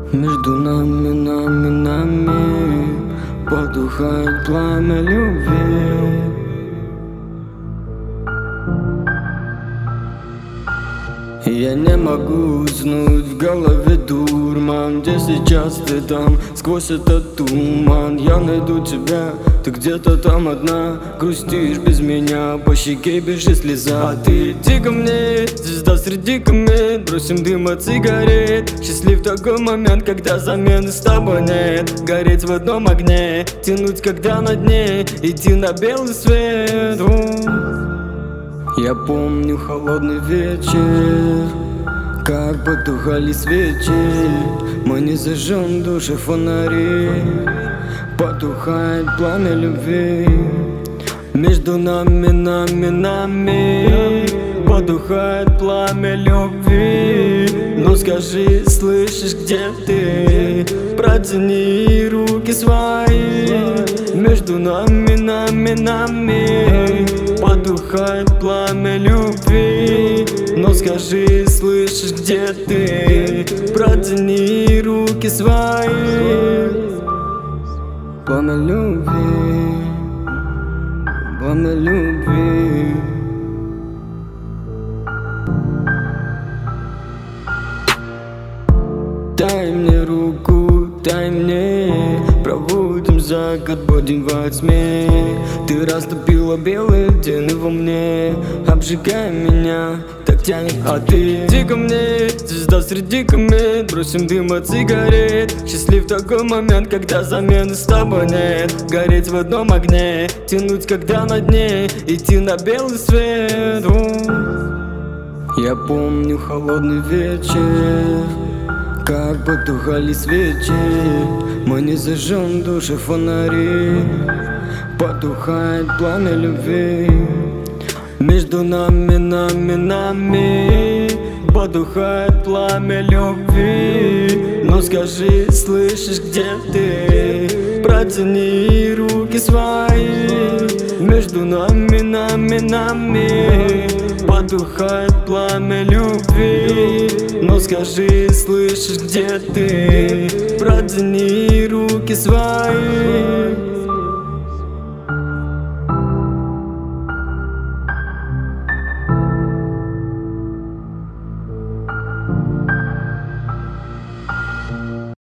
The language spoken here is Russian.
Между нами потухает пламя любви. Я не могу уснуть, в голове дурман. Где сейчас ты там, сквозь этот туман? Я найду тебя, ты где-то там одна. Грустишь без меня, по щеке бежит слеза. А ты иди ко мне, звезда среди комет. Бросим дым от сигарет. Счастлив такой момент, когда замены с тобой нет. Гореть в одном огне, тянуть когда на дне, идти на белый свет. Я помню холодный вечер, как потухали свечи. Мы не зажжем души фонари, потухает пламя любви. Между нами потухает пламя любви. Ну скажи, слышишь, где ты? Протяни руки свои. Между нами потухает пламя любви. Ну скажи, слышишь, где ты? Протяни руки свои. Пламя любви, пламя любви. Дай мне руку, дай мне, проводим закат, будем во тьме. Ты растопила белые льдины во мне, обжигай меня, так тянет. А ты иди ко мне, звезда среди комет. Бросим дым от сигарет. Счастлив такой момент, когда замены с тобой нет. Гореть в одном огне, тянуть когда на дне, идти на белый свет. Я помню холодный вечер, как потухали свечи. Мы не зажжем души фонари, потухает пламя любви. Между нами потухает пламя любви. Ну скажи, слышишь, где ты? Протяни руки свои. Между нами потухает пламя любви. Ну скажи, слышишь, где ты? Протяни руки свои.